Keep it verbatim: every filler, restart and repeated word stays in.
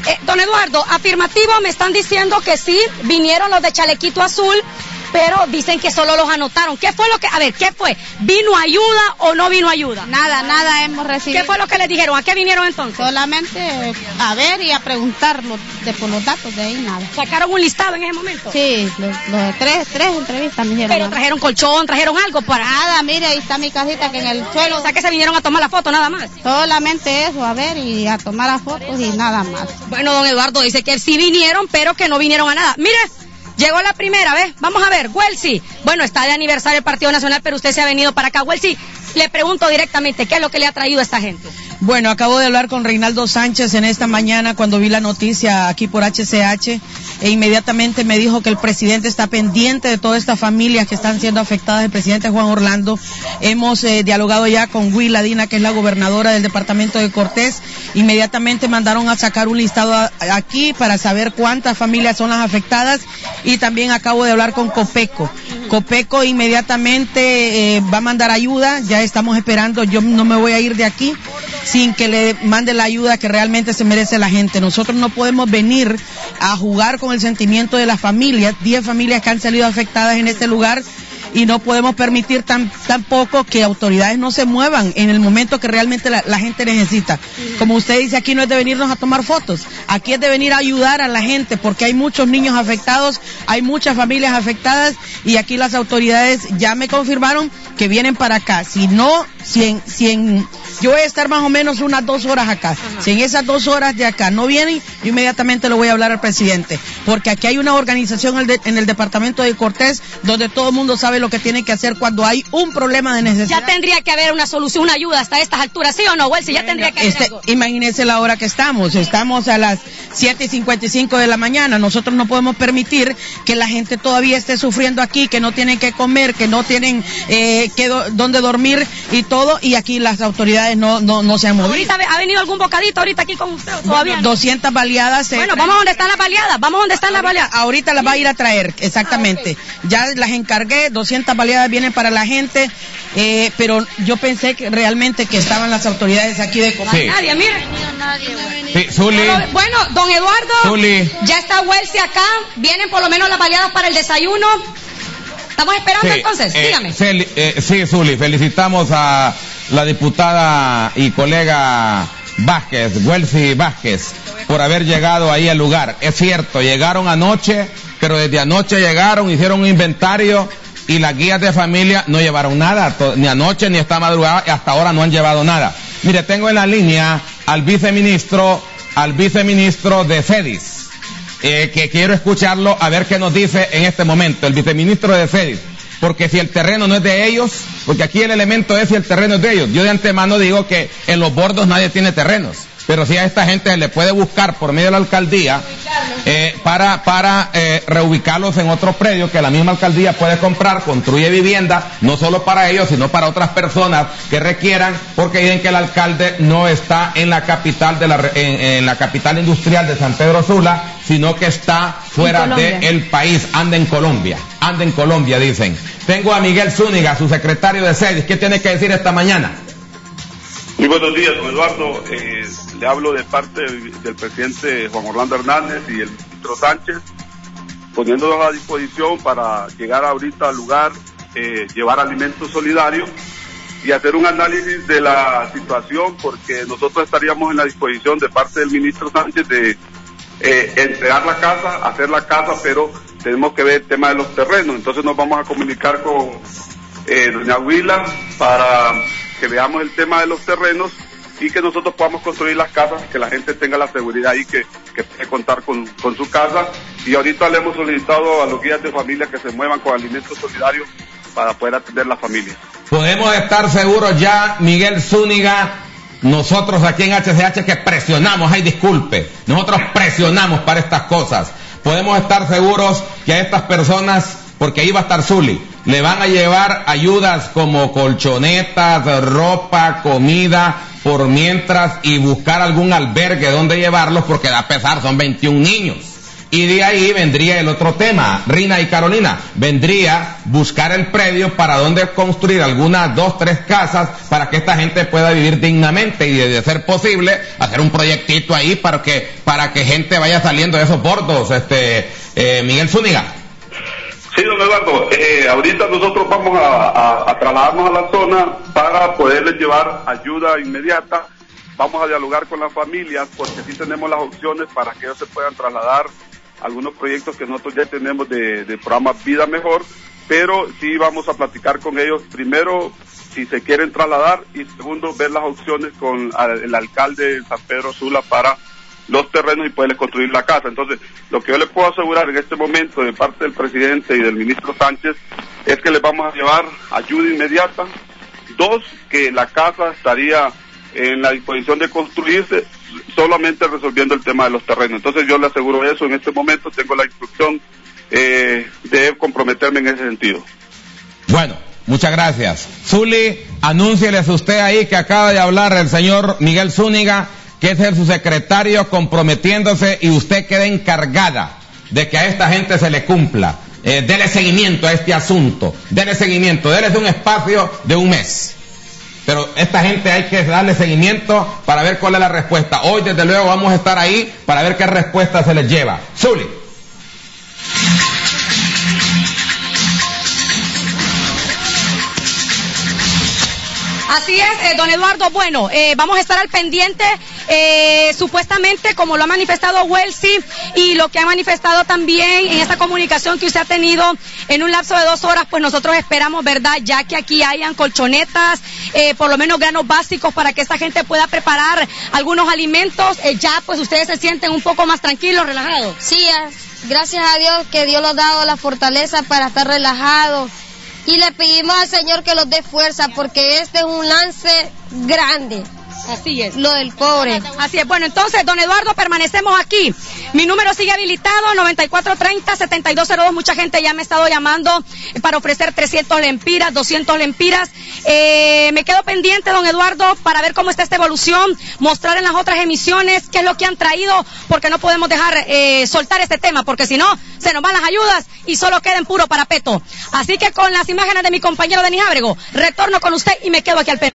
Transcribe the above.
Eh, don Eduardo, afirmativo, me están diciendo que sí, vinieron los de chalequito azul, pero dicen que solo los anotaron. ¿Qué fue lo que, a ver, qué fue? ¿Vino ayuda o no vino ayuda? Nada, nada hemos recibido. ¿Qué fue lo que les dijeron? ¿A qué vinieron entonces? Solamente a ver y a preguntar los, de, por los datos, de ahí nada. ¿Sacaron un listado en ese momento? Sí, los, los tres, tres entrevistas me dijeron. Pero trajeron colchón, trajeron algo para... Nada, mire, ahí está mi casita que en el suelo. O sea que se vinieron a tomar la foto nada más. Solamente eso, a ver y a tomar las fotos y nada más. Bueno, don Eduardo dice que sí vinieron, pero que no vinieron a nada. Mire, llegó la primera vez, vamos a ver, Welsi. Bueno, está de aniversario el Partido Nacional, pero usted se ha venido para acá. Welsi, le pregunto directamente, ¿qué es lo que le ha traído a esta gente? Bueno, acabo de hablar con Reinaldo Sánchez en esta mañana cuando vi la noticia aquí por H C H e inmediatamente me dijo que el presidente está pendiente de todas estas familias que están siendo afectadas, el presidente Juan Orlando. Hemos eh, dialogado ya con Willa Dina, que es la gobernadora del departamento de Cortés. Inmediatamente mandaron a sacar un listado a, aquí para saber cuántas familias son las afectadas y también acabo de hablar con Copeco. Copeco inmediatamente eh, va a mandar ayuda, ya estamos esperando, yo no me voy a ir de aquí sin que le mande la ayuda que realmente se merece la gente. Nosotros no podemos venir a jugar con el sentimiento de las familias, diez familias que han salido afectadas en este lugar, y no podemos permitir tan, tampoco que autoridades no se muevan en el momento que realmente la, la gente necesita. Como usted dice, aquí no es de venirnos a tomar fotos, aquí es de venir a ayudar a la gente, porque hay muchos niños afectados, hay muchas familias afectadas, y aquí las autoridades ya me confirmaron que vienen para acá. Si no, si en, si en, yo voy a estar más o menos unas dos horas acá. Ajá. Si en esas dos horas de acá no vienen, yo inmediatamente lo voy a hablar al presidente, porque aquí hay una organización en el, de, en el departamento de Cortés donde todo el mundo sabe lo que tiene que hacer cuando hay un problema de necesidad. Ya tendría que haber una solución, una ayuda hasta estas alturas, ¿sí o no, Welsi? Ya tendría que haber este, algo. Imagínese la hora que estamos, estamos a las siete y cincuenta y cinco de la mañana, nosotros no podemos permitir que la gente todavía esté sufriendo aquí, que no tienen que comer, que no tienen eh, que do, dónde dormir y todo, y aquí las autoridades no, no, no se han movido. ¿Ahorita ha venido algún bocadito ahorita aquí con usted todavía? Bueno, doscientas baleadas. Eh, bueno, vamos a donde están las baleadas, vamos a donde están las baleadas. Ahorita las va a ir a traer, exactamente. Ah, okay. Ya las encargué, doscientas baleadas vienen para la gente, eh, pero yo pensé que realmente que estaban las autoridades aquí de Copa. Sí. Nadie, mire. Sí, Zuli. Bueno, don Eduardo, Zuli. Ya está Welsi acá, vienen por lo menos las baleadas para el desayuno. Estamos esperando sí, entonces, eh, dígame. Celi, eh, sí, Zuli, felicitamos a la diputada y colega Vázquez, Welsi Vázquez, por haber llegado ahí al lugar. Es cierto, llegaron anoche, pero desde anoche llegaron, hicieron un inventario y las guías de familia no llevaron nada, ni anoche ni esta madrugada, y hasta ahora no han llevado nada. Mire, tengo en la línea al viceministro, al viceministro de FEDIS. Eh, que quiero escucharlo a ver qué nos dice en este momento, el viceministro de FEDIS, porque si el terreno no es de ellos, porque aquí el elemento es si el terreno es de ellos, yo de antemano digo que en los bordos nadie tiene terrenos, pero si a esta gente se le puede buscar por medio de la alcaldía eh, para para eh, reubicarlos en otros predios que la misma alcaldía puede comprar, construye vivienda, no solo para ellos, sino para otras personas que requieran, porque dicen que el alcalde no está en la capital de la en, en la capital industrial de San Pedro Sula, sino que está fuera del país, anda en Colombia, anda en Colombia, dicen. Tengo a Miguel Zúñiga, su secretario de SEDIS, ¿qué tiene que decir esta mañana? Muy buenos días, don Eduardo. Eh, le hablo de parte del, del presidente Juan Orlando Hernández y el ministro Sánchez, poniéndonos a disposición para llegar ahorita al lugar, eh, llevar alimentos solidarios y hacer un análisis de la situación, porque nosotros estaríamos en la disposición de parte del ministro Sánchez de eh, entregar la casa, hacer la casa, pero tenemos que ver el tema de los terrenos. Entonces nos vamos a comunicar con eh, doña Willa para que veamos el tema de los terrenos y que nosotros podamos construir las casas, que la gente tenga la seguridad y que, que puede contar con, con su casa. Y ahorita le hemos solicitado a los guías de familia que se muevan con alimentos solidarios para poder atender las familias. Podemos estar seguros ya, Miguel Zúñiga, nosotros aquí en H C H que presionamos, ay disculpe, nosotros presionamos para estas cosas. Podemos estar seguros que a estas personas, porque ahí va a estar Zuli, le van a llevar ayudas como colchonetas, ropa, comida, por mientras, y buscar algún albergue donde llevarlos, porque da pesar, son veintiún niños. Y de ahí vendría el otro tema, Rina y Carolina, vendría buscar el predio para donde construir algunas dos, tres casas para que esta gente pueda vivir dignamente y de ser posible hacer un proyectito ahí para que para que gente vaya saliendo de esos bordos, este eh, Miguel Zúñiga. Sí, don Eduardo, eh, ahorita nosotros vamos a, a, a trasladarnos a la zona para poderles llevar ayuda inmediata. Vamos a dialogar con las familias porque sí tenemos las opciones para que ellos se puedan trasladar algunos proyectos que nosotros ya tenemos de, de programa Vida Mejor, pero sí vamos a platicar con ellos primero si se quieren trasladar y segundo ver las opciones con el alcalde de San Pedro Sula para los terrenos y poderles construir la casa. Entonces, lo que yo les puedo asegurar en este momento de parte del presidente y del ministro Sánchez es que les vamos a llevar ayuda inmediata. Dos, que la casa estaría en la disposición de construirse solamente resolviendo el tema de los terrenos. Entonces yo le aseguro eso, en este momento tengo la instrucción eh, de comprometerme en ese sentido. Bueno, muchas gracias. Zuli, anúncieles usted ahí que acaba de hablar el señor Miguel Zúñiga, que es el subsecretario comprometiéndose y usted queda encargada de que a esta gente se le cumpla. Eh, dele seguimiento a este asunto, dele seguimiento, dele un espacio de un mes. Pero esta gente hay que darle seguimiento para ver cuál es la respuesta. Hoy, desde luego, vamos a estar ahí para ver qué respuesta se les lleva. Zuli. Así es, eh, don Eduardo. Bueno, eh, vamos a estar al pendiente, eh, supuestamente, como lo ha manifestado Welsi, y lo que ha manifestado también en esta comunicación que usted ha tenido en un lapso de dos horas, pues nosotros esperamos, ¿verdad?, ya que aquí hayan colchonetas, eh, por lo menos granos básicos para que esta gente pueda preparar algunos alimentos, eh, ya pues ustedes se sienten un poco más tranquilos, relajados. Sí, gracias a Dios que Dios nos ha dado la fortaleza para estar relajados. Y le pedimos al Señor que los dé fuerza, porque este es un lance grande. Así es. Lo del cobre. Así es. Bueno, entonces, don Eduardo, permanecemos aquí. Mi número sigue habilitado, noventa y cuatro treinta, setenta y dos cero dos. Mucha gente ya me ha estado llamando para ofrecer trescientos lempiras, doscientos lempiras. Eh, me quedo pendiente, don Eduardo, para ver cómo está esta evolución, mostrar en las otras emisiones qué es lo que han traído, porque no podemos dejar eh, soltar este tema, porque si no, se nos van las ayudas y solo queda en puro parapeto. Así que con las imágenes de mi compañero Denis Ábrego, retorno con usted y me quedo aquí al pendiente.